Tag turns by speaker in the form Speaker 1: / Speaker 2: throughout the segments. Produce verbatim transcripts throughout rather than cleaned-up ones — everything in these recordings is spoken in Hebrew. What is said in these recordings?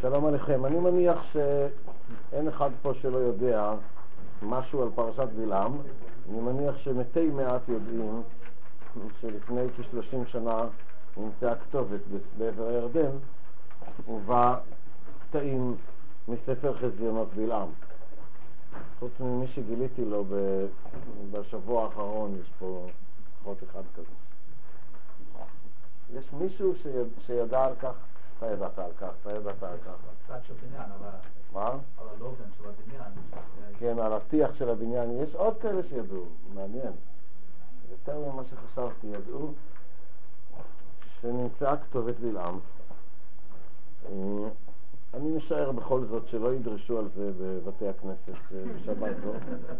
Speaker 1: שלום עליכם. אני מניח שאין אחד פה שלא יודע משהו על פרשת בלעם. אני מניח שמתי מעט יודעים שלפני כ-שלושים שנה נמצאה כתובת בעבר הירדן ובה קטעים מספר חזיונות בלעם. חוץ ממי שגיליתי לו בשבוע האחרון, יש פה פחות אחד כזה. יש מישהו שיד... שידע על כך? אתה ידעת על כך, אתה ידעת על כך.
Speaker 2: קצת של בניין, על ה...
Speaker 1: מה?
Speaker 2: על הלובן של הבניין.
Speaker 1: כן, על הטיח של הבניין. יש עוד כאלה שידעו, מעניין. יותר ממה שחשבתי, ידעו שנמצאה כתובת בלעם. אני משער בכל זאת שלא ידרשו על זה בבתי הכנסת בשבת זו.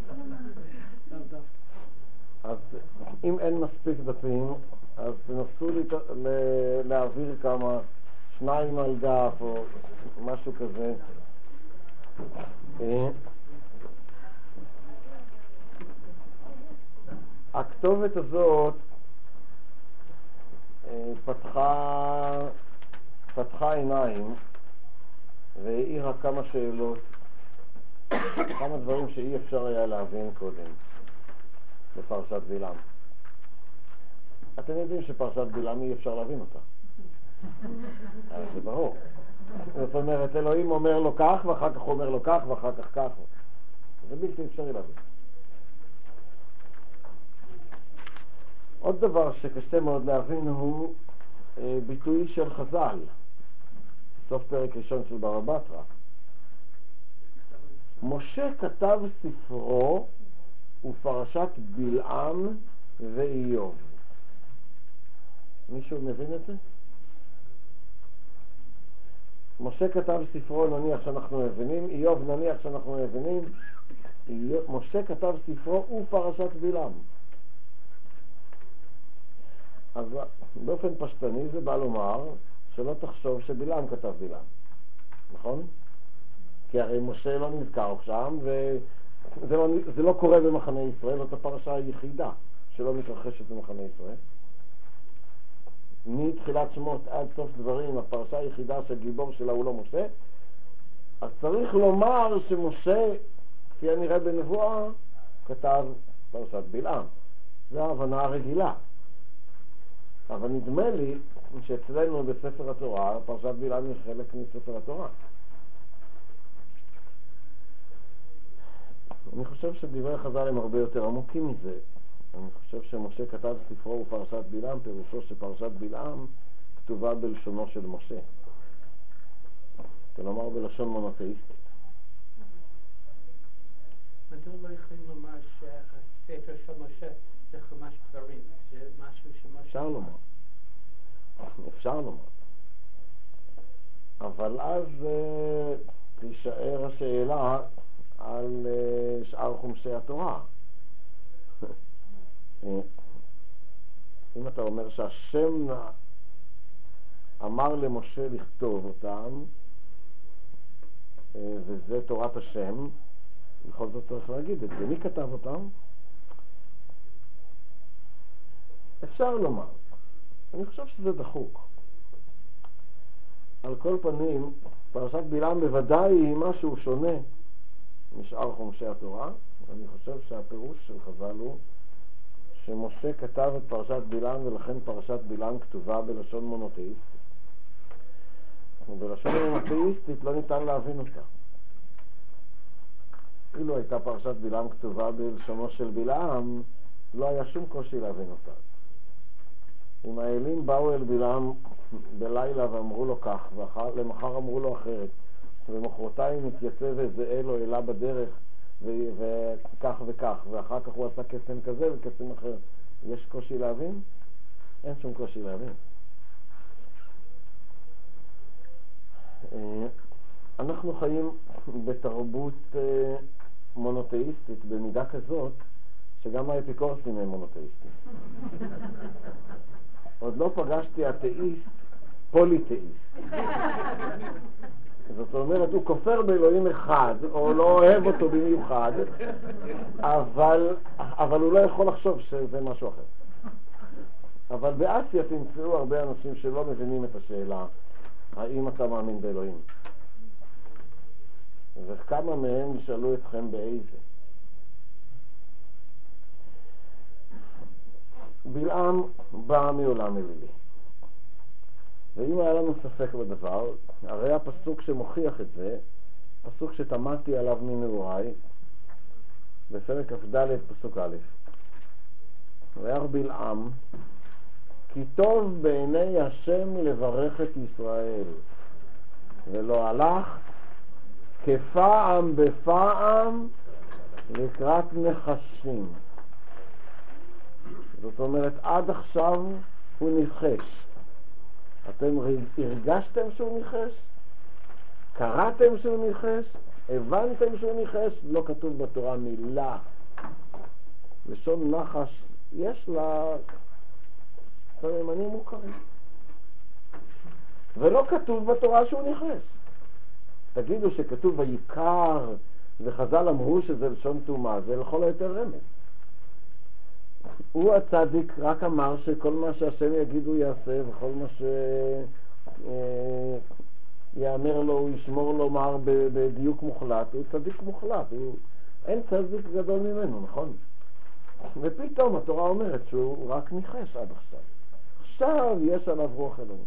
Speaker 1: אז אם אין מספיק דפים, אז תנסו להעביר כמה, שניים על דף או משהו כזה. הכתובת הזאת פתחה, פתחה עיניים והעירה כמה שאלות, כמה דברים שאי אפשר היה להבין קודם בפרשת בלעם. אתם יודעים שפרשת בלעם אי אפשר להבין אותה. זה ברור. זאת אומרת, אלוהים אומר לו כך ואחר כך אומר לו כך ואחר כך כך. זה בלתי אפשרי להבין. עוד דבר שקשה מאוד להבין הוא ביטוי של חז"ל. סוף פרק ראשון של בבא בתרא. משה כתב ספרו ופרשת בלעם ואיוב. מישהו מבין את זה? משה כתב ספרו, נניח שאנחנו מבינים, איוב נניח שאנחנו מבינים, איוב, משה כתב ספרו ופרשת בלעם. אז באופן פשטני זה בא לומר שלא תחשוב שבלעם כתב בלעם, נכון? כי הרי משה לא נזכר שם וזה לא, זה לא קורה במחנה ישראל, זאת הפרשה היחידה שלא מתרחשת במחנה ישראל. מתחילת שמות עד סוף דברים, הפרשה היחידה שהגיבור שלה הוא לא משה, אז צריך לומר שמשה, כפי הנראה בנבואה, כתב פרשת בלעם. זו ההבנה הרגילה. אבל נדמה לי שאצלנו בספר התורה, פרשת בלעם היא חלק מספר התורה. אני חושב שדברי חז"ל הם הרבה יותר עמוקים מזה. אני חושב שמשה כתב ספרו ופרשת בלעם, פירושו שפרשת בלעם כתובה בלשונו של משה. כלומר בלשון מונותאיסטית.
Speaker 3: מדוע לא יכולים לומר שהספר של משה זה חמש דברים? זה משהו שמשה...
Speaker 1: אפשר לומר. אפשר לומר. אבל אז uh, תישאר השאלה על uh, שאר חומשי התורה. אם אתה אומר שהשם אמר למשה לכתוב אותם וזה תורת השם, בכל זאת צריך להגיד את זה. מי כתב אותם? אפשר לומר. אני חושב שזה דחוק. על כל פנים, פרשת בלעם בוודאי היא משהו שונה משאר חומשי התורה. אני חושב שהפירוש של חז"ל הוא שמשה כתב את פרשת בלעם ולכן פרשת בלעם כתובה בלשון מונותאיסטית. ובלשון מונותאיסטית לא ניתן להבין אותה. אילו הייתה פרשת בלעם כתובה בלשונו של בלעם, לא היה שום קושי להבין אותה. אם האלים באו אל בלעם בלילה ואמרו לו כך, ולמחר אמרו לו אחרת, ומחרתיים מתייצב איזה אל או אלה בדרך, וכך וכך, ואחר כך הוא עשה קסם כזה וקסם אחר. יש קושי להבין? אין שום קושי להבין. אנחנו חיים בתרבות מונותאיסטית במידה כזאת שגם האפיקורסים הם מונותאיסטים. עוד לא פגשתי אתאיסט פוליתאיסט. זאת אומרת, הוא כופר באלוהים אחד, או לא אוהב אותו במיוחד, אבל, אבל הוא לא יכול לחשוב שזה משהו אחר. אבל באסיה תמצאו הרבה אנשים שלא מבינים את השאלה, האם אתה מאמין באלוהים? וכמה מהם ישאלו אתכם באיזה. בלעם בא מעולם אלילי. ואם היה לנו ספק בדבר, הרי הפסוק שמוכיח את זה, פסוק שתמדתי עליו מנעוריי, בפרק כ"ד פסוק א'. וירא בלעם כי טוב בעיני השם לברך את ישראל, ולא הלך כפעם בפעם לקראת נחשים. זאת אומרת, עד עכשיו הוא ניחש. אתם הרגשתם שהוא ניחש? קראתם שהוא ניחש? הבנתם שהוא ניחש? לא כתוב בתורה מילה. לשון נחש יש לה סממנים מוכרים. ולא כתוב בתורה שהוא ניחש. תגידו שכתוב ויקר, וחז"ל אמרו שזה לשון טומאה, זה לכל היותר רמז. הוא הצדיק רק אמר שכל מה שהשם יגיד הוא יעשה, וכל מה שיאמר לו הוא ישמור לומר בדיוק מוחלט. הוא צדיק מוחלט, הוא... אין צדיק גדול ממנו, נכון? ופתאום התורה אומרת שהוא רק ניחש עד עכשיו. עכשיו יש עליו רוח אלוהים.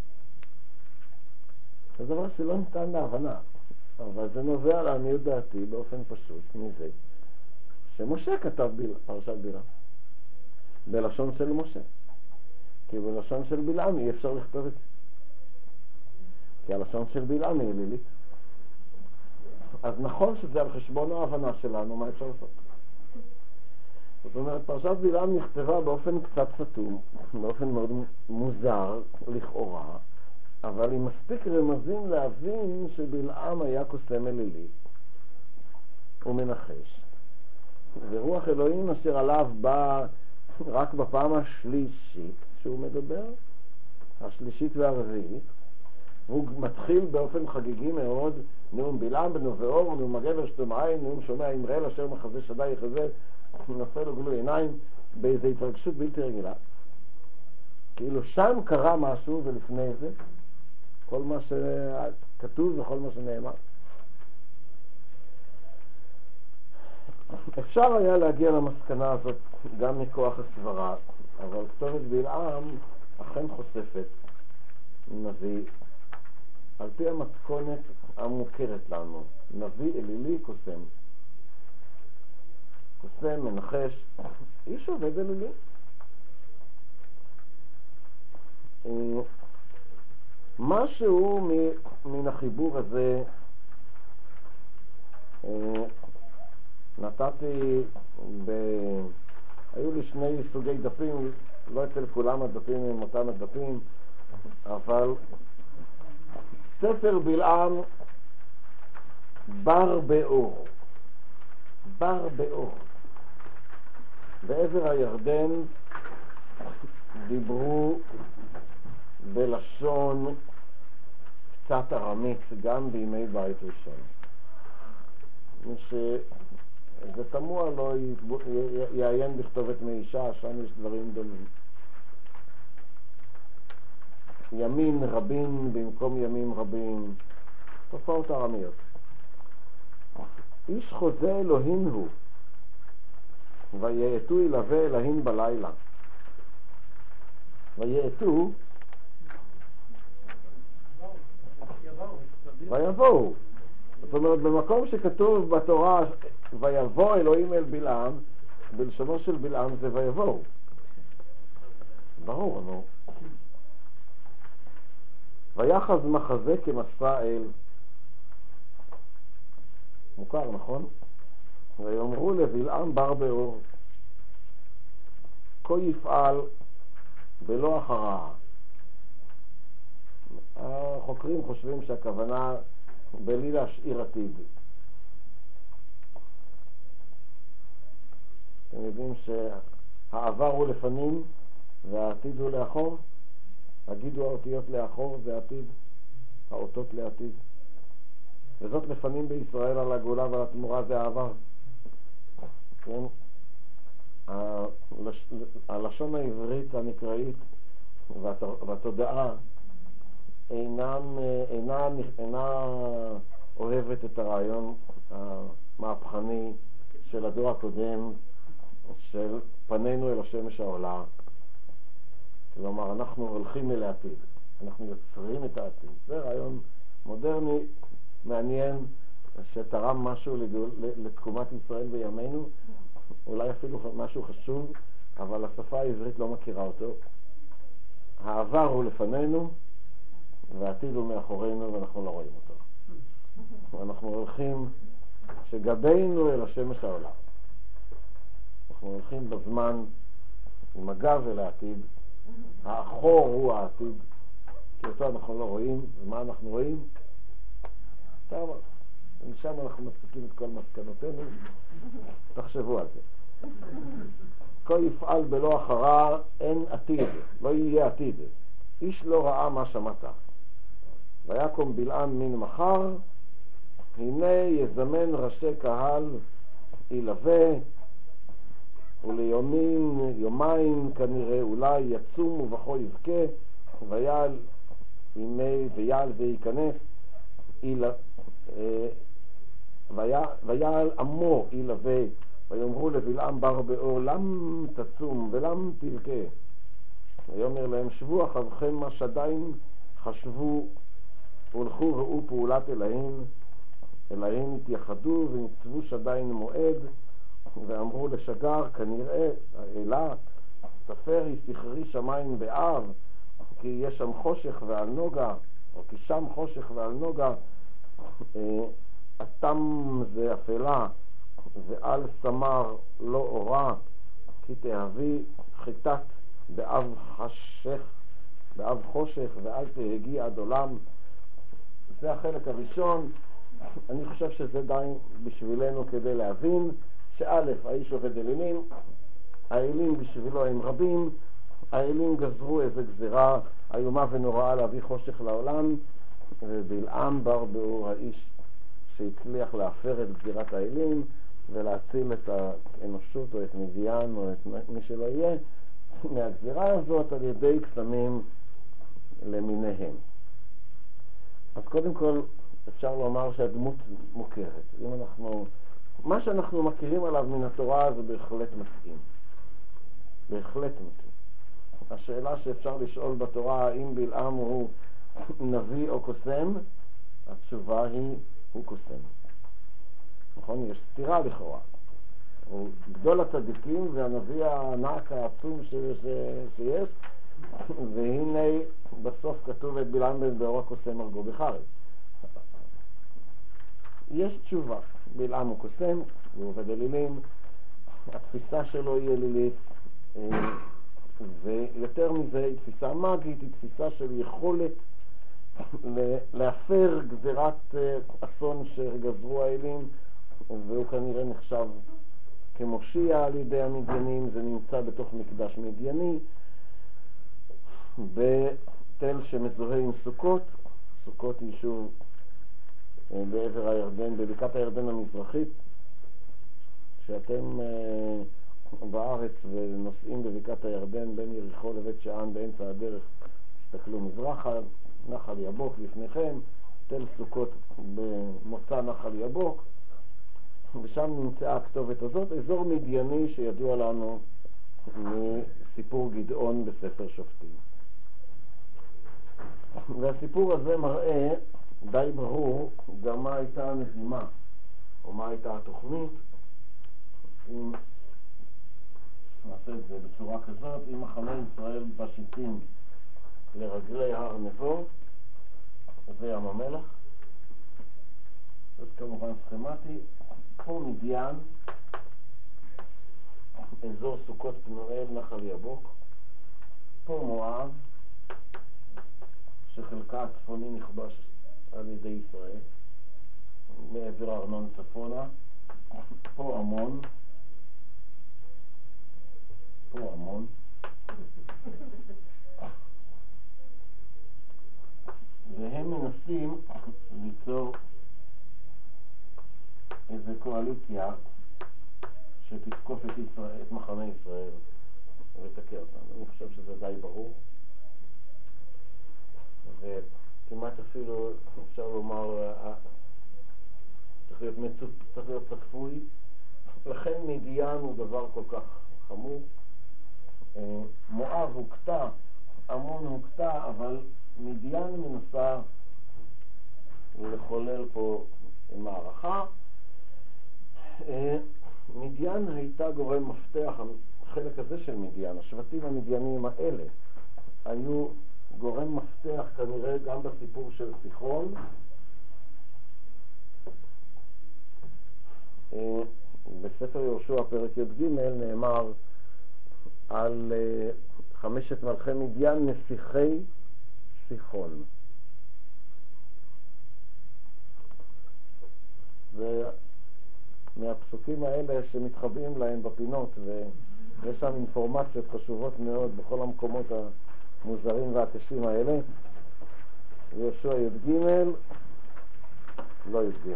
Speaker 1: זה דבר שלא ניתן להבנה, אבל זה נובע לעניות דעתי באופן פשוט מזה שמשה כתב ביל... פרשת בלעם בלשון של משה, כי בלשון של בלעם אי אפשר לכתוב את זה, כי הלשון של בלעם היא אלילית. אז נכון שזה על חשבון ההבנה שלנו מה אפשר לעשות. זאת אומרת, פרשת בלעם נכתבה באופן קצת סתום, באופן מאוד מוזר לכאורה, אבל עם מספיק רמזים להבין שבלעם היה קוסם אלילי ומנחש, ורוח אלוהים אשר עליו בא רק בפעם השלישית שהוא מדבר, השלישית והרביעית, והוא מתחיל באופן חגיגי מאוד, נאום בלעם בנו ואור, נאום הגבר שתום עין, נאום שומע אמרל אשר מחזה שדי יחזה, נופל לו גלוי עיניים, באיזו התרגשות בלתי רגילה. כאילו שם קרה משהו, ולפני זה כל מה שכתוב וכל מה שנאמר. אפשר היה להגיע למסקנה הזאת גם מכוח הסברה, אבל כתובת בלעם אכן חושפת נביא על פי המתכונת המוכרת לנו, נביא אלילי קוסם. קוסם, מנחש, איש עובד אלילי. משהו מן החיבור הזה נתתי ב... היו לי שני סוגי דפים, לא אצל כולם הדפים הם אותם הדפים, אבל ספר בלעם בר באור, בר באור. בעבר הירדן דיברו בלשון קצת ארמית גם בימי בית ראשון. שזה תמוה לא יעיין בכתובת מאישה, שם יש דברים דומים. ימים רבים במקום ימים רבים, תופעות ארמיות. איש חוזה אלוהים הוא, ויעתו ילווה אלוהים בלילה. ויעתו ויבואו. זאת אומרת, במקום שכתוב בתורה ויבוא אלוהים אל בלעם, בלשונו של בלעם זה ויבואו. ברור, נו. ויחז מחזה כמסע אל. מוכר, נכון? ויאמרו לבלעם בר באור, כה יפעל בלא אחרה. החוקרים חושבים שהכוונה בלי להשאיר עתיד. אתם יודעים שהעבר הוא לפנים והעתיד הוא לאחור? הגידו האותיות לאחור זה עתיד, האותות לעתיד. וזאת לפנים בישראל על הגאולה ועל התמורה זה העבר. כן? הלש... הלשון העברית המקראית והתודעה אינם, אינה, אינה אוהבת את הרעיון המהפכני של הדור הקודם, של פנינו אל השמש העולה. כלומר, אנחנו הולכים אל העתיד, אנחנו יוצרים את העתיד. זה רעיון מודרני, מעניין, שתרם משהו לגול, לתקומת ישראל בימינו, אולי אפילו משהו חשוב, אבל השפה העברית לא מכירה אותו. העבר הוא לפנינו, והעתיד הוא מאחורינו, ואנחנו לא רואים אותו. אנחנו הולכים שגבינו אל השמש העולה. אנחנו הולכים בזמן עם הגב אל העתיד. האחור הוא העתיד, כי אותו אנחנו לא רואים. ומה אנחנו רואים? טוב, ומשם אנחנו מספיקים את כל מסקנותינו. תחשבו על זה. כל יפעל בלא אחרה, אין עתיד, לא יהיה עתיד. איש לא ראה מה שמעת. ויקום בלעם מן מחר, הנה יזמן ראשי קהל ילווה, וליומין יומיים כנראה אולי יצום ובכו יבכה, ויעל ימי ויעל וייכנס, ויעל עמו ילווה, ויאמרו לבלעם בר באור, לם תצום ולם תבכה? ויאמר להם, שבו אחריכם השדיים, חשבו הולכו ראו פעולת אלוהים, אלוהים התייחדו ונצבו שדיים מועד, ואמרו לשגר, כנראה האלה ספר היא סחרי שמיים באב, כי יש שם חושך ועל נוגה, או כי שם חושך ועל נוגה, אתם זה אפלה ועל סמר לא אורה, כי תהבי חיטת באב חשך באב חושך ואל תהגי עד עולם. זה החלק הראשון. אני חושב שזה די בשבילנו כדי להבין שא', האיש עובד אלילים, האלים בשבילו הם רבים, האלים גזרו איזו גזירה איומה ונוראה להביא חושך לעולם, ובלעם בר באור האיש שהצליח להפר את גזירת האלים ולהציל את האנושות או את מדיין או את מי שלא יהיה מהגזירה הזאת על ידי קסמים למיניהם. אז קודם כל אפשר לומר שהדמות מוכרת. אם אנחנו, מה שאנחנו מכירים עליו מן התורה זה בהחלט מתאים. בהחלט מתאים. השאלה שאפשר לשאול בתורה, האם בלעם הוא נביא או קוסם, התשובה היא, הוא קוסם. נכון? יש סתירה לכאורה. הוא גדול הצדיקים והנביא הענק העצום שיש, והנה בסוף כתוב את בלעם בן באור הקוסם הרגו בחרב. יש תשובה, בלעם הוא קוסם, הוא עובד אלילים, התפיסה שלו היא אלילית, ויותר מזה היא תפיסה מגית, היא תפיסה של יכולת להפר גזירת אסון שגזרו האלים, והוא כנראה נחשב כמושיע על ידי המדיינים. זה נמצא בתוך מקדש מדייני בתל שמזוהה עם סוכות. סוכות היא יישוב בעבר הירדן, בבקעת הירדן המזרחית. כשאתם בארץ ונוסעים בבקעת הירדן בין יריחו לבית שאן באמצע הדרך, תסתכלו מזרחה, נחל יבוק לפניכם, תל סוכות במוצא נחל יבוק, ושם נמצאה הכתובת הזאת, אזור מדייני שידוע לנו מסיפור גדעון בספר שופטים. והסיפור הזה מראה די ברור גם מה הייתה המזימה, או מה הייתה התוכנית. אם נעשה את זה בצורה כזאת, אם מחנה ישראל בשיטים לרגלי הר נבו וים המלח, זאת כמובן סכמטי, פה מדיין, אזור סוכות פנואל, נחל יבוק, פה מואב, שחלקה הצפוני נכבש על ידי ישראל, מעבר ארנון צפונה, פה המון, פה המון, והם מנסים ליצור איזו קואליציה שתתקוף את, ישראל, את מחנה ישראל ותקה אותנו. אני חושב שזה די ברור, וכמעט אפילו אפשר לומר מצופ, צריך להיות צפוי, לכן מדיין הוא דבר כל כך חמור. מואב הוקטע, עמון הוקטע, אבל מדיין מנסה לחולל פה מערכה. מדיין הייתה גורם מפתח, החלק הזה של מדיין, השבטים המדייניים האלה, היו גורם מפתח כנראה גם בסיפור של סיחון. בספר יהושע פרק י"ג נאמר על חמשת מלכי מדיין נסיכי סיחון. ומהפסוקים האלה שמתחבאים להם בפינות, ויש שם אינפורמציות חשובות מאוד בכל המקומות המוזרים והקשים האלה. יהושע י"ג, לא י"ג,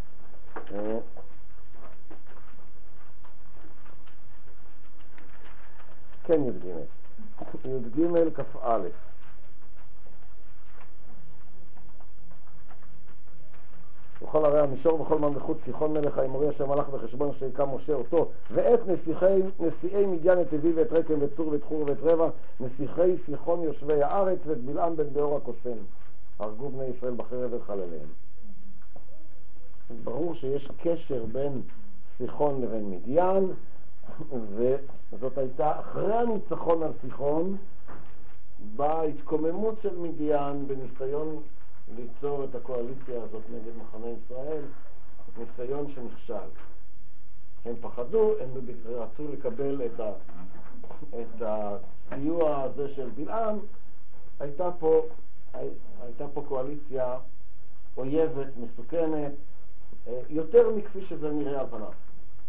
Speaker 1: כן י"ג, י"ג כ"א. בכל ערי המישור ובכל ממלכות סיחון מלך האמורי אשר מלך בחשבון אשר הקם משה אותו, ואת נסיכי נשיאי מדיין את אביב ואת רקם ואת צור ואת חור ואת רבע, נסיכי סיחון יושבי הארץ, ואת בלעם בן באור הקוסם הרגו בני ישראל בחרב וחלליהם. ברור שיש קשר בין סיחון לבין מדיין, וזאת הייתה אחרי הניצחון על סיחון בהתקוממות של מדיין בניסיון ליצור את הקואליציה הזאת נגד מחנה ישראל, ניסיון שנכשל. הם פחדו, הם רצו לקבל את, ה, את הסיוע הזה של בלעם. הייתה פה, הייתה פה קואליציה אויבת, מסוכנת, יותר מכפי שזה נראה על פניו.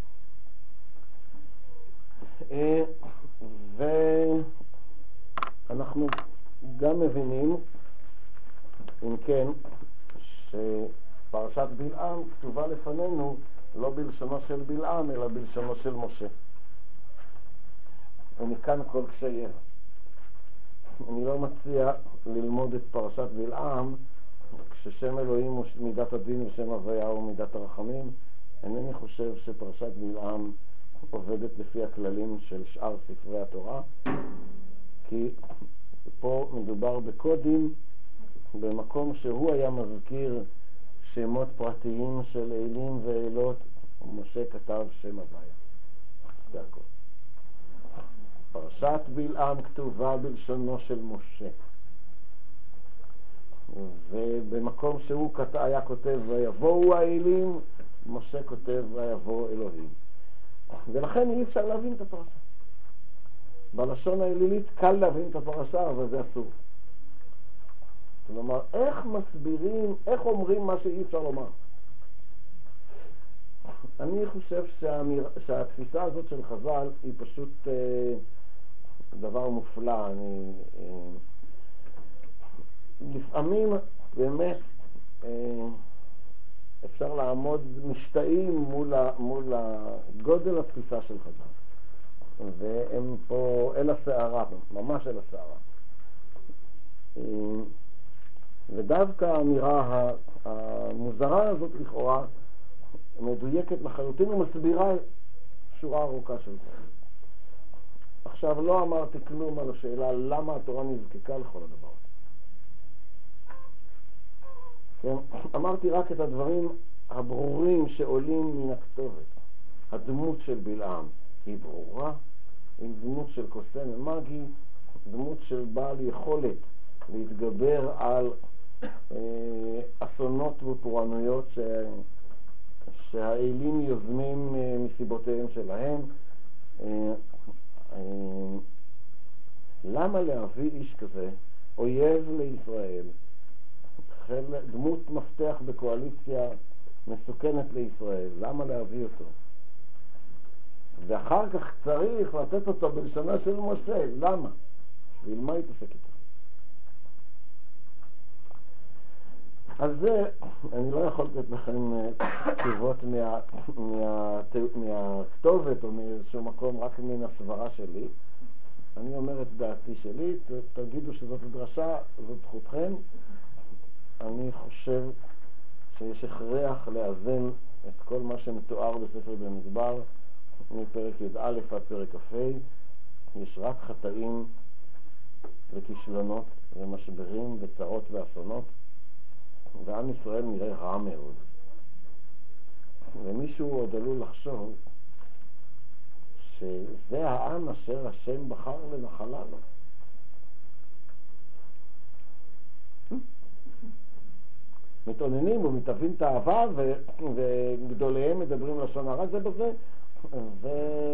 Speaker 1: ואנחנו גם מבינים, אם כן, שפרשת בלעם כתובה לפנינו לא בלשונו של בלעם, אלא בלשונו של משה. ומכאן כל קשייה. אני לא מציע ללמוד את פרשת בלעם כששם אלוהים הוא מידת הדין ושם הוויה הוא מידת הרחמים. אינני חושב שפרשת בלעם עובדת לפי הכללים של שאר ספרי התורה, כי פה מדובר בקודים, במקום שהוא היה מזכיר שמות פרטיים של אלים ואלות, ומשה כתב שם הוויה. זה הכל. פרשת בלעם כתובה בלשונו של משה, ובמקום שהוא היה כותב ויבואו האלים, משה כותב ויבוא אלוהים. ולכן אי אפשר להבין את הפרשה. בלשון האלילית קל להבין את הפרשה, אבל זה אסור. כלומר, איך מסבירים, איך אומרים מה שאי אפשר לומר? אני חושב שהאמיר, שהתפיסה הזאת של חז"ל היא פשוט אה, דבר מופלא. אני, אה, לפעמים באמת אה, אפשר לעמוד משתאים מול, ה, מול הגודל התפיסה של חז"ל. והם פה אל הסערה, ממש אל הסערה. אה, ודווקא האמירה המוזרה הזאת לכאורה מדויקת לחלוטין ומסבירה שורה ארוכה של דברים. עכשיו לא אמרתי כלום על השאלה למה התורה נזקקה לכל הדבר הזה. כן? אמרתי רק את הדברים הברורים שעולים מן הכתובת. הדמות של בלעם היא ברורה, היא דמות של קוסם מגי, דמות של בעל יכולת להתגבר על אסונות ופורענויות ש... שהאלים יוזמים מסיבותיהם שלהם. למה להביא איש כזה, אויב לישראל, דמות מפתח בקואליציה מסוכנת לישראל, למה להביא אותו? ואחר כך צריך לתת אותו בלשונה של משה, למה? בשביל מה יתעסק איתו? אז זה, אני לא יכול לתת לכם תשובות מה, מה, מהכתובת או מאיזשהו מקום, רק מן הסברה שלי. אני אומר את דעתי שלי, תגידו שזאת דרשה, זאת זכותכם. אני חושב שיש הכרח לאזן את כל מה שמתואר בספר במדבר, מפרק י"א עד פרק כ"ה. יש רק חטאים וכישלונות ומשברים וצרות ואסונות, ועם ישראל נראה רע מאוד. ומישהו עוד עלול לחשוב שזה העם אשר השם בחר לנחלה לו. מתעוננים ומתאבים תאווה, ו... וגדוליהם מדברים לשון הרע זה בזה, ו...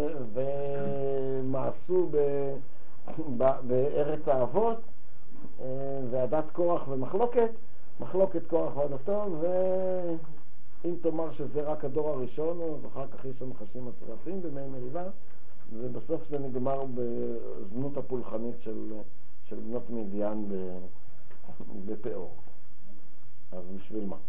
Speaker 1: ומעשו ב... ב... בארץ האבות, ועדת קורח ומחלוקת, מחלוקת קורח ועדתו, ואם תאמר שזה רק הדור הראשון, אז אחר כך יש שם חשים מצרפים במי מריבה, ובסוף זה נגמר בזנות הפולחנית של, של בנות מדיין בפאור. אז בשביל מה?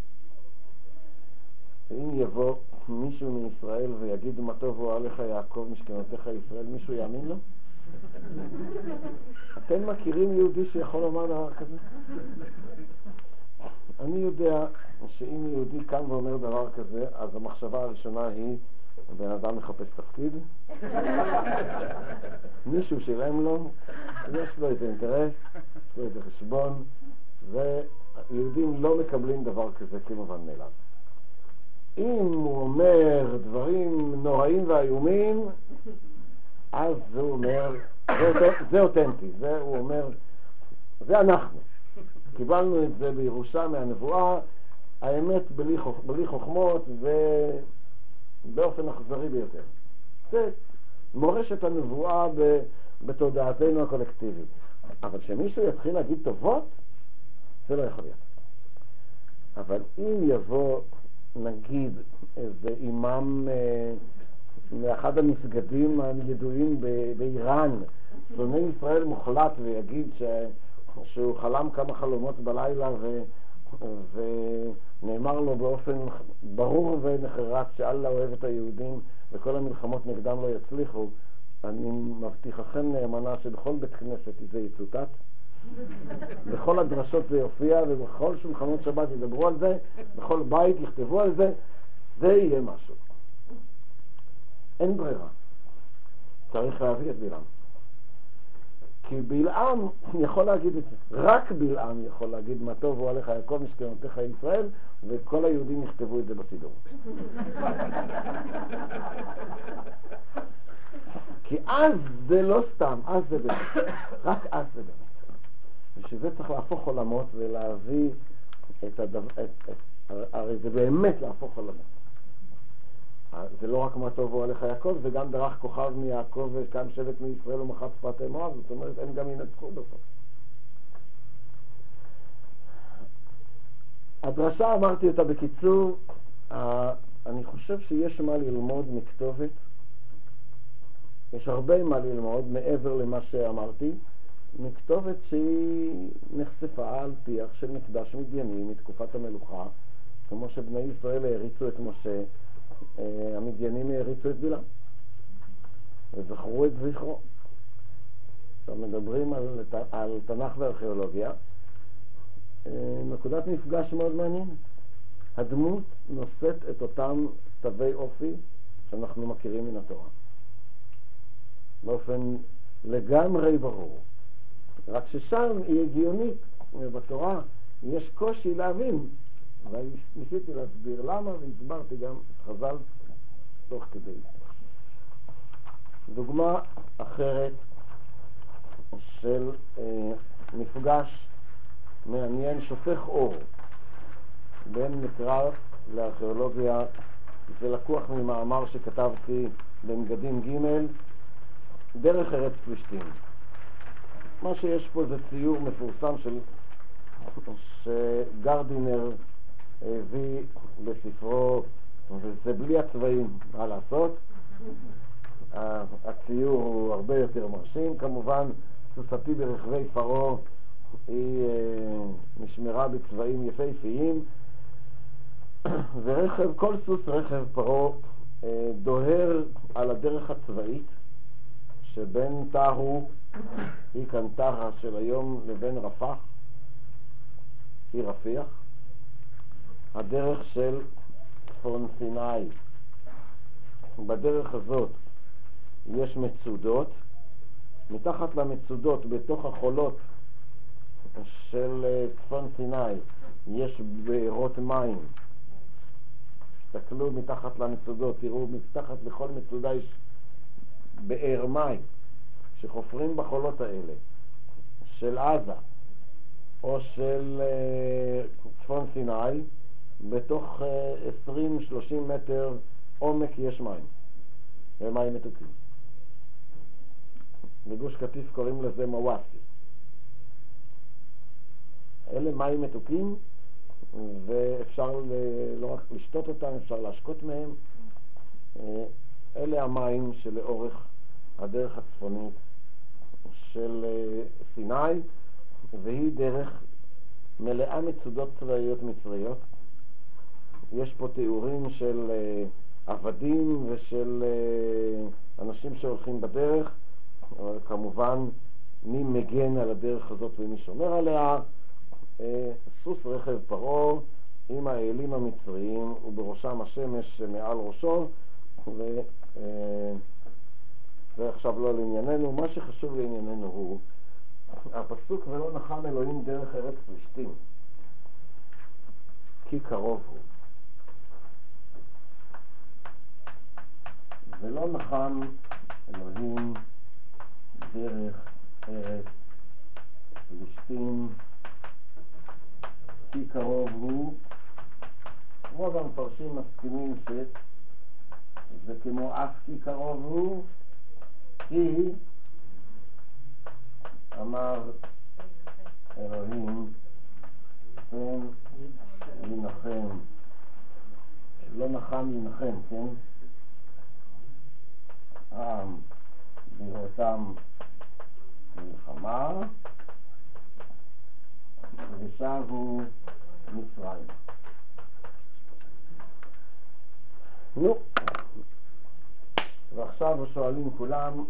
Speaker 1: ואם יבוא מישהו מישראל ויגיד מה טוב הוא עליך יעקב משכנותיך ישראל, מישהו יאמין לו? אתם מכירים יהודי שיכול לומר דבר כזה? אני יודע שאם יהודי קם ואומר דבר כזה, אז המחשבה הראשונה היא בן אדם מחפש תפקיד, מישהו שילם לו, יש לו את האינטרס, יש לו את החשבון, ויהודים לא מקבלים דבר כזה כמובן מאליו. אם הוא אומר דברים נוראים ואיומים, אז זה אומר, זה, זה אותנטי, זה הוא אומר, זה אנחנו. קיבלנו את זה בירושה מהנבואה, האמת בלי, חוכ, בלי חוכמות ובאופן אכזרי ביותר. זה מורשת הנבואה בתודעתנו הקולקטיבית. אבל שמישהו יתחיל להגיד טובות, זה לא יכול להיות. אבל אם יבוא, נגיד, איזה אימאם אה, מאחד המסגדים הידועים באיראן, שונא ישראל מוחלט, ויגיד ש... שהוא חלם כמה חלומות בלילה ו... ונאמר לו באופן ברור ונחרץ שאללה אוהב את היהודים וכל המלחמות נגדם לא יצליחו, אני מבטיחכם נאמנה שבכל בית כנסת זה יצוטט, בכל הדרשות זה יופיע, ובכל שולחנות שבת ידברו על זה, בכל בית יכתבו על זה, זה יהיה משהו. אין ברירה, צריך להביא את בלעם. כי בלעם יכול להגיד את זה, רק בלעם יכול להגיד מה טוב הוא עליך יעקב משכנותיך ישראל, וכל היהודים יכתבו את זה בסידור. כי אז זה לא סתם, אז זה באמת, רק אז זה באמת. ושזה צריך להפוך עולמות ולהביא את הדבר, את, את, הרי זה באמת להפוך עולמות. זה לא רק מה טוב הוא עליך יעקב, זה גם דרך כוכב מיעקב וקם שבט מישראל ומחת שפת מואב, זאת אומרת הם גם ינצחו בסוף. הדרשה אמרתי אותה בקיצור, אני חושב שיש מה ללמוד מכתובת, יש הרבה מה ללמוד מעבר למה שאמרתי, מכתובת שהיא נחשפה על פיח של מקדש מדייני מתקופת המלוכה, כמו שבני ישראל העריצו את משה, המדיינים העריצו את בלעם וזכרו את זכרו. עכשיו מדברים על, על תנ"ך וארכיאולוגיה, נקודת מפגש מאוד מעניינת. הדמות נושאת את אותם תווי אופי שאנחנו מכירים מן התורה באופן לגמרי ברור, רק ששם היא הגיונית, ובתורה יש קושי להבין, וניסיתי להסביר למה, והסברתי גם את חז"ל תוך כדי. דוגמה אחרת של אה, מפגש מעניין שופך אור בין מקרא לארכיאולוגיה, זה לקוח ממאמר שכתבתי במגדים ג' דרך ארץ פלישתים. מה שיש פה זה ציור מפורסם של שגרדינר הביא בספרו, וזה בלי הצבעים, מה לעשות. הציור הוא הרבה יותר מרשים, כמובן סוסתי ברכבי פרעה היא נשמרה בצבעים יפהפיים, ורכב, כל סוס רכב פרעה דוהר על הדרך הצבאית שבין תהו, היא כאן תהה של היום, לבין רפח, היא רפיח. הדרך של צפון סיני. בדרך הזאת יש מצודות, מתחת למצודות בתוך החולות של צפון סיני יש בארות מים. תסתכלו מתחת למצודות, תראו מתחת לכל מצודה יש באר מים. שחופרים בחולות האלה של עזה או של uh, צפון סיני, בתוך uh, עשרים שלושים מטר עומק יש מים, ומים מתוקים. בגוש קטיף קוראים לזה מוואסי. אלה מים מתוקים, ואפשר ל- לא רק לשתות אותם, אפשר להשקות מהם. uh, אלה המים שלאורך הדרך הצפונית של סיני, והיא דרך מלאה מצודות צבאיות מצריות. יש פה תיאורים של עבדים ושל אנשים שהולכים בדרך, אבל כמובן מי מגן על הדרך הזאת ומי שומר עליה? סוס רכב פרעה עם האלים המצריים ובראשם השמש מעל ראשו. ו... זה עכשיו לא לענייננו. מה שחשוב לענייננו הוא הפסוק ולא נחם אלוהים דרך ארץ פלישתים כי קרוב הוא. ולא נחם אלוהים דרך ארץ פלישתים כי קרוב הוא. רוב המפרשים מסכימים שזה כמו אף כי קרוב הוא, כי אמר אלוהים כן ינחם, לא נחם ינחם, כן? העם בראותם מלחמה ושבו מצרים. נו, ועכשיו שואלים כולם,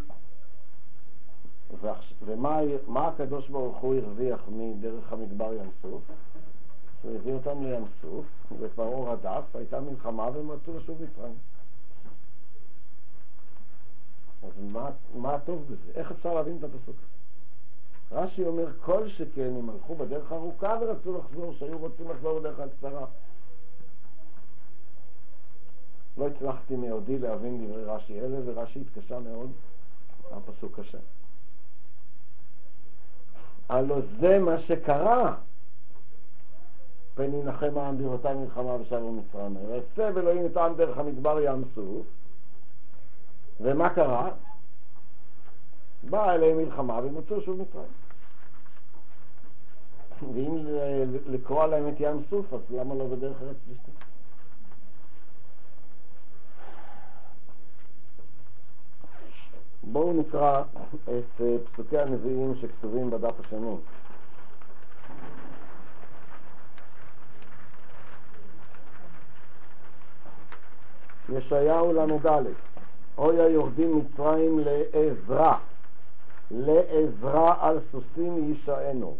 Speaker 1: ומה מה הקדוש ברוך הוא הרוויח מדרך המדבר ים סוף? הוא הביא אותם לים סוף, ופרעה רדף, הייתה מלחמה והם רצו לשוב מצרים. אז מה, מה טוב בזה? איך אפשר להבין את הפסוק? רש"י אומר, כל שכן הם הלכו בדרך ארוכה ורצו לחזור, שהיו רוצים לחזור בדרך הקצרה. לא הצלחתי מעודי להבין דברי רש"י אלה, ורש"י התקשה מאוד, הפסוק קשה. הלא זה מה שקרה. פן ינחם העם בראותם מלחמה ושבו מצרימה. ויצא אלוהים את העם דרך המדבר ים סוף. ומה קרה? באה אליהם מלחמה והם יצאו שוב מצרים. ואם לקרוא להם את ים סוף, אז למה לא בדרך ארץ פלישתים? בואו נקרא את פסוקי הנביאים שכתובים בדף השני. ישעיהו למד. אוי היורדים מצרים לעזרה, לעזרה על סוסים יישענו.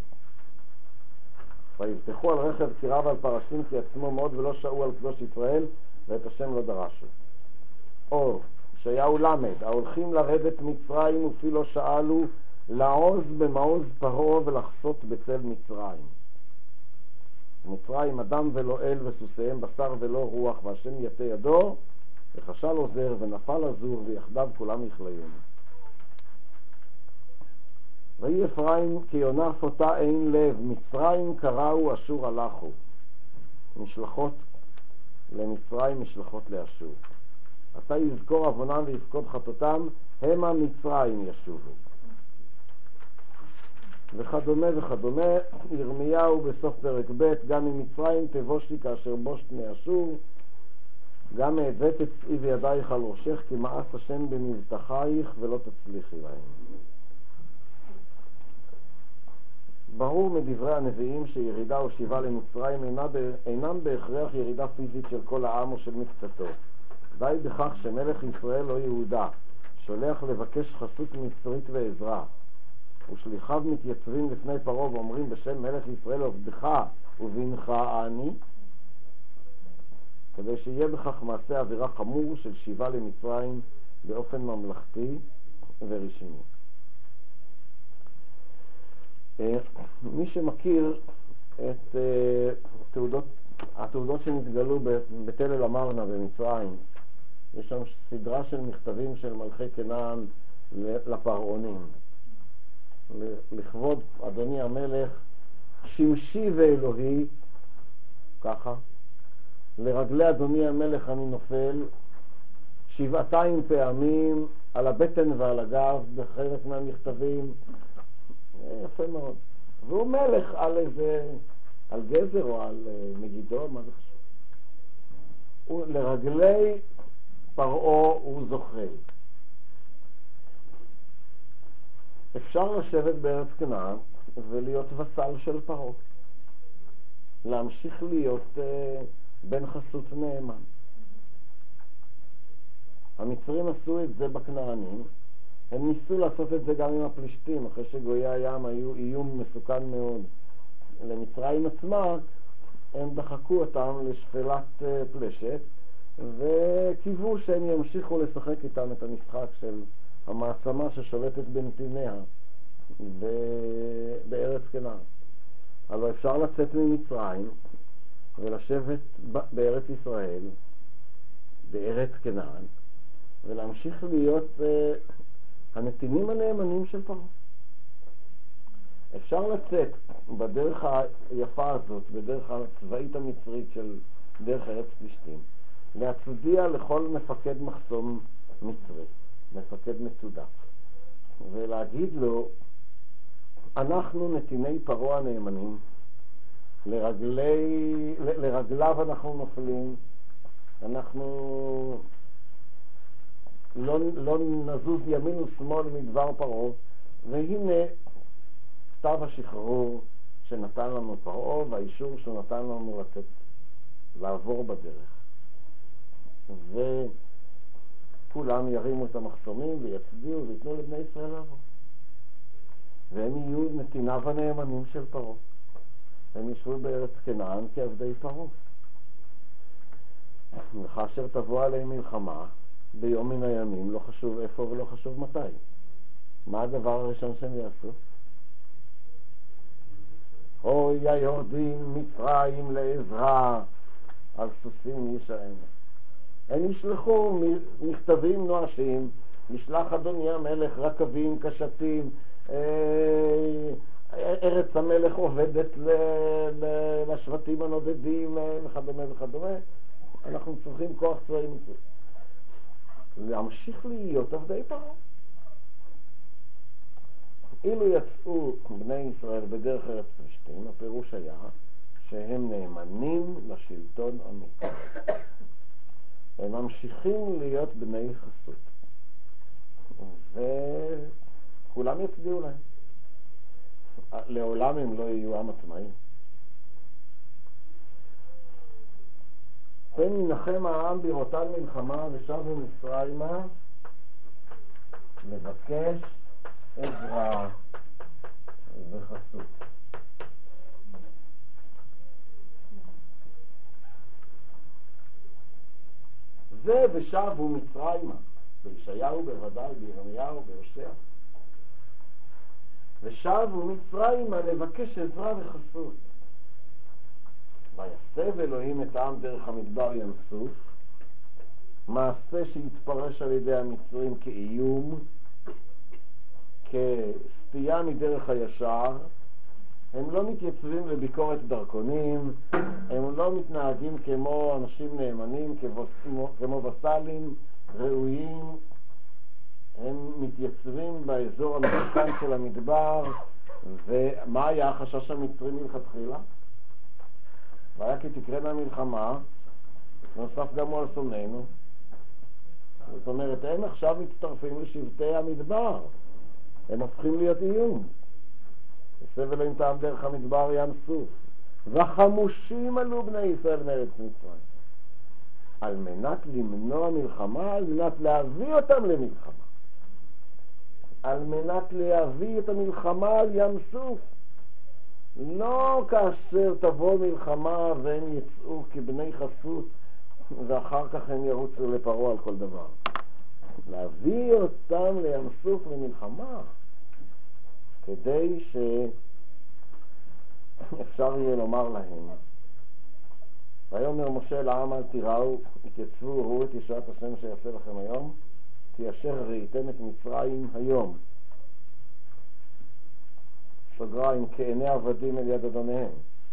Speaker 1: ויבטחו על רכב קירה ועל פרשים כי עצמו מאוד ולא שעו על קדוש ישראל ואת השם לא דרשו. או ישעיהו למד, ההולכים לרדת מצרים ופי לא שאלו, לעוז במעוז פרעה ולחסות בצל מצרים. מצרים אדם ולא אל וסוסיהם בשר ולא רוח, והשם יתה ידו וחשל עוזר ונפל עזור ויחדיו כולם יכליון. ויהי אפרים כיונה פותה אין לב, מצרים קראו אשור הלכו. משלחות למצרים, משלחות לאשור. עתה יזכור עוונם ויפקוד חטאותם, המה מצרים ישובו. וכדומה וכדומה. ירמיהו בסוף פרק ב', גם ממצרים תבושי כאשר בושת מאשור, גם מהבאת תצאי בידייך על ראשך כי מאס השם במבטחייך ולא תצליחי להם. ברור מדברי הנביאים שירידה או שיבה למצרים אינם בהכרח ירידה פיזית של כל העם או של מקצתו. די בכך שמלך ישראל לא יהודה שולח לבקש חסות מצרית ועזרה, ושליחיו מתייצבים לפני פרעה ואומרים בשם מלך ישראל עבדך ובנך אני, כדי שיהיה בכך מעשה עבירה חמור של שיבה למצרים באופן ממלכתי ורשמי. מי שמכיר את תעודות, התעודות שנתגלו בתל אל אמרנה במצרים, יש שם סדרה של מכתבים של מלכי כנען לפרעונים. לכבוד אדוני המלך, שמשי ואלוהי, ככה, לרגלי אדוני המלך אני נופל שבעתיים פעמים על הבטן ועל הגב בחלק מהמכתבים. יפה מאוד. והוא מלך על איזה, על גזר או על מגידו, מה זה חשוב? הוא, לרגלי פרעו הוא זוכל. אפשר לשבת בארץ כנען ולהיות וסל של פרעה, להמשיך להיות uh, בן חסות נאמן. המצרים עשו את זה בכנענים, הם ניסו לעשות את זה גם עם הפלישתים, אחרי שגויי הים היו איום מסוכן מאוד למצרים עצמה, הם דחקו אותם לשפלת uh, פלשת וקיוו שהם ימשיכו לשחק איתם את המשחק של המעצמה ששולטת בנתיניה בארץ כנען. אבל אפשר לצאת ממצרים ולשבת בארץ ישראל, בארץ כנען, ולהמשיך להיות uh, הנתינים הנאמנים של פרעה. אפשר לצאת בדרך היפה הזאת, בדרך הצבאית המצרית של דרך ארץ פלישתים, להצדיע לכל מפקד מחסום מצרי, מפקד מצודק, ולהגיד לו, אנחנו נתיני פרעה הנאמנים, לרגלי, ל, לרגליו אנחנו נופלים, אנחנו לא, לא נזוז ימין ושמאל מדבר פרעה, והנה כתב השחרור שנתן לנו פרעה והאישור שהוא נתן לנו לצאת, לעבור בדרך. וכולם ירימו את המחסומים ויצדיעו ויתנו לבני ישראל לעבור. והם יהיו נתיניו הנאמנים של פרעה. הם ישבו בארץ כנען כעבדי פרעה. וכאשר תבוא עליהם מלחמה, ביום מן הימים, לא חשוב איפה ולא חשוב מתי. מה הדבר הראשון שהם יעשו? אוי היורדים מצרים לעזרה, על סוסים ישענו. הם ישלחו מכתבים נואשים, ישלח אדוני המלך רכבים, קשתים, ארץ המלך עובדת לשבטים הנודדים וכדומה וכדומה. אנחנו צריכים כוח צבאי מצרי. להמשיך להיות עבדי פרעה. אילו יצאו בני ישראל בדרך ארץ פלישתים, הפירוש היה שהם נאמנים לשלטון המצרי. הם ממשיכים להיות בני חסות. וכולם יצדיעו להם. לעולם הם לא יהיו עם עצמאי. פן ינחם העם בראותן מלחמה ושבו מצרימה לבקש עזרה וחסות. זה ושבו מצרימה, בישעיהו בוודאי, בירמיהו, בהושע. ושבו מצרימה לבקש עזרה וחסות. ויסב אלוהים את העם דרך המדבר ים סוף, מעשה שהתפרש על ידי המצרים כאיום, כסטייה מדרך הישר. הם לא מתייצבים לביקורת דרכונים, הם לא מתנהגים כמו אנשים נאמנים, כמו, כמו וסלים ראויים. הם מתייצבים באזור המסוכן של המדבר. ומה היה החשש המצרי מלכתחילה? והיה כי תקרנה מלחמה, נוסף גם הוא על שונאינו. זאת אומרת, הם עכשיו מצטרפים לשבטי המדבר, הם הופכים להיות איום. יסב אלוהים את העם דרך המדבר ים סוף, וחמושים עלו בני ישראל מארץ מצרים, על מנת למנוע מלחמה, על מנת להביא אותם למלחמה, על מנת להביא את המלחמה על ים סוף. לא כאשר תבוא מלחמה והם יצאו כבני חסות ואחר כך הם ירוצו לפרעה על כל דבר. להביא אותם לים סוף למלחמה, כדי שאפשר יהיה לומר להם, ויאמר משה לעם אל תיראו, התייצבו וראו את ישועת השם שיעשה לכם היום, כי אשר ראיתם את מצרים היום, סוגריים, כעיני עבדים אל יד אדוניהם,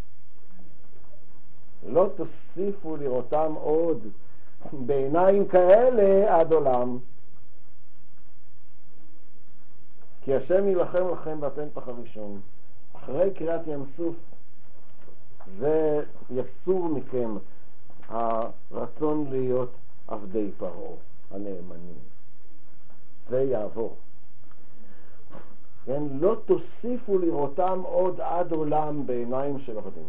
Speaker 1: לא תוסיפו לראותם עוד בעיניים כאלה עד עולם, כי השם ילחם לכם ואתם תחרישון. אחרי קריאת ים סוף ויסור מכם הרצון להיות עבדי פרעה הנאמנים. זה יעבור. כן? לא תוסיפו לראותם עוד עד עולם בעיניים של עבדים.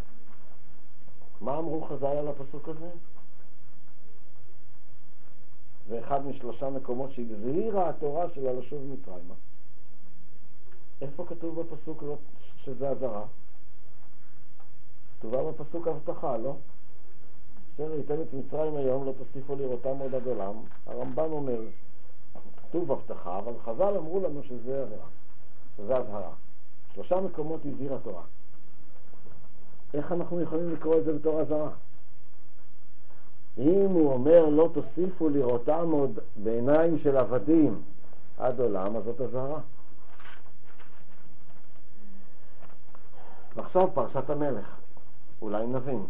Speaker 1: מה אמרו חז"ל על הפסוק הזה? זה אחד משלושה מקומות שהגזירה התורה שלה לשוב מצרימה. איפה כתוב בפסוק לא, שזה הזרה? כתובה בפסוק הבטחה, לא? אשר ראיתם את מצרים היום לא תוסיפו לראותם עוד עד עולם. הרמב"ן אומר, כתוב הבטחה, אבל חז"ל אמרו לנו שזה הזרה, שזה הזהרה. שלושה מקומות הגזירה התורה. איך אנחנו יכולים לקרוא את זה בתור הזרה? אם הוא אומר לא תוסיפו לראותם עוד בעיניים של עבדים עד עולם, אז זאת הזהרה. ועכשיו פרשת המלך, אולי נבין.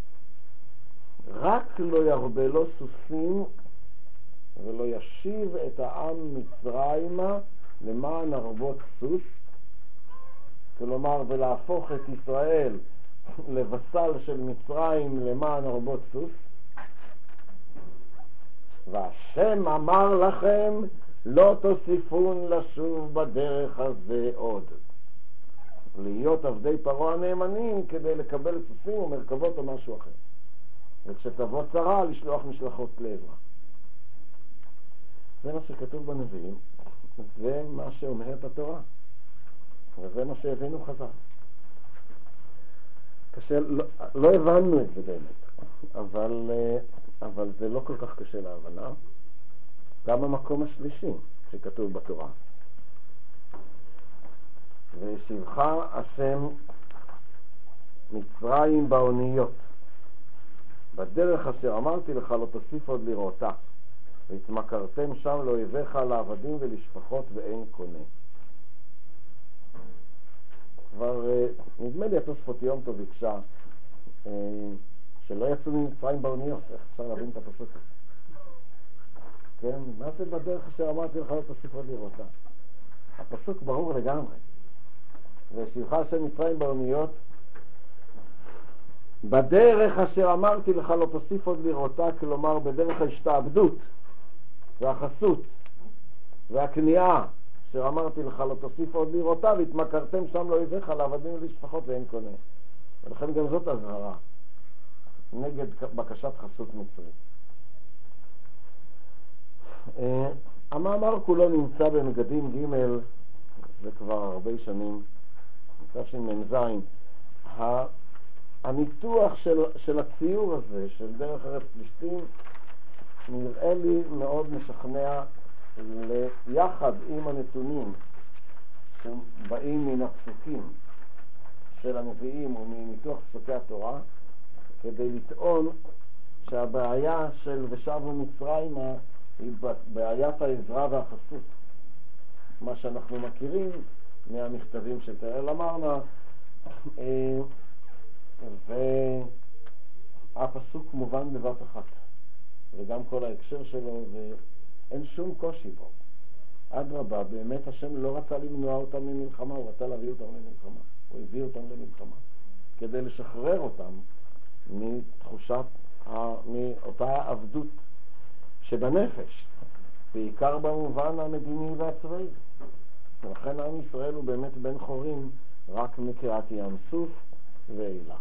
Speaker 1: רק לא ירבה לו סוסים ולא ישיב את העם מצרימה למען הרבות סוס, כלומר ולהפוך את ישראל לבסל של מצרים למען הרבות סוס. והשם אמר לכם לא תוסיפון לשוב בדרך הזה עוד, להיות עבדי פרעה הנאמנים כדי לקבל סוסים או מרכבות או משהו אחר, וכשתבוא צרה לשלוח משלחות לעברה. זה מה שכתוב בנביאים, זה מה שאומרת התורה, וזה מה שהבינו חז"ל. קשה, לא, לא הבנו את זה באמת, אבל, אבל זה לא כל כך קשה להבנה. גם המקום השלישי שכתוב בתורה, וישיבך השם מצרים באוניות, בדרך אשר אמרתי לך לא תוסיף עוד לראותה, והתמכרתם שם לאויביך לעבדים ולשפחות ואין קונה. כבר נדמה לי התוספות יום טוב ביקשה שלא יצאו ממצרים באוניות. איך אפשר להבין את הפסוק הזה? כן, מה זה בדרך אשר אמרתי לך לא תוסיף עוד לראותה? הפסוק ברור לגמרי. וישיבך השם מצרים באוניות, בדרך אשר אמרתי לך לא תוסיף עוד לראותה, כלומר בדרך ההשתעבדות והחסות והכניעה אשר אמרתי לך לא תוסיף עוד לראותה, והתמכרתם שם לאויביך לעבדים ולשפחות ואין קונה. ולכן גם זאת הזהרה נגד בקשת חסות מצרית. המאמר כולו נמצא במגדים ג', זה כבר הרבה שנים, תשמ"ז. הניתוח של, של הציור הזה של דרך ארץ פלישתים נראה לי מאוד משכנע, ליחד עם הנתונים שבאים מן הפסוקים של הנביאים ומניתוח פסוקי התורה, כדי לטעון שהבעיה של ושבו מצרימה היא בעיית העזרה והחסות, מה שאנחנו מכירים מהמכתבים של תראה למרנה. והפסוק מובן בבת אחת, וגם כל ההקשר שלו, ואין שום קושי בו. אדרבה, באמת השם לא רצה למנוע אותם ממלחמה, הוא רצה להביא אותם למלחמה, הוא הביא אותם למלחמה כדי לשחרר אותם מתחושת מאותה עבדות שבנפש, בעיקר במובן המדיני והצבאי. ולכן עם ישראל הוא באמת בן חורים רק מקריאת ים סוף ואילך.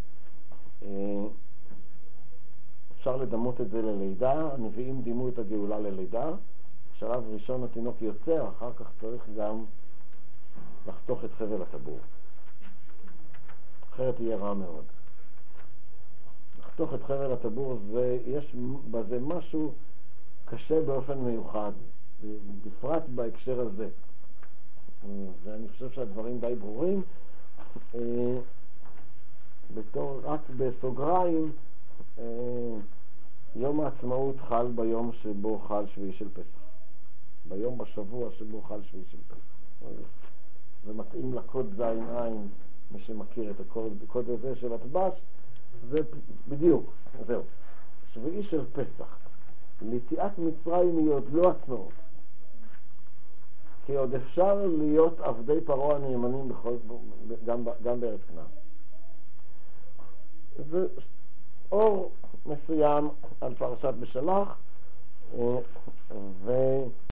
Speaker 1: אפשר לדמות את זה ללידה. הנביאים דימו את הגאולה ללידה. בשלב ראשון התינוק יוצא, אחר כך צריך גם לחתוך את חבל הטבור, אחרת יהיה רע מאוד. לחתוך את חבל הטבור, יש בזה משהו קשה באופן מיוחד, בפרט בהקשר הזה. ואני חושב שהדברים די ברורים. בתור, רק בסוגריים, יום העצמאות חל ביום שבו חל שביעי של פסח. ביום בשבוע שבו חל שביעי של פסח. זה מתאים לקוד זין עין, מי שמכיר את הקוד, הקוד הזה של הטבש, זה בדיוק, זהו. שביעי של פסח. ליציאת מצרים היא עוד לא עצמאות. כי עוד אפשר להיות עבדי פרעה הנאמנים בכל, גם, גם בארץ כנען. זה אור מסוים על פרשת בשלח, ו...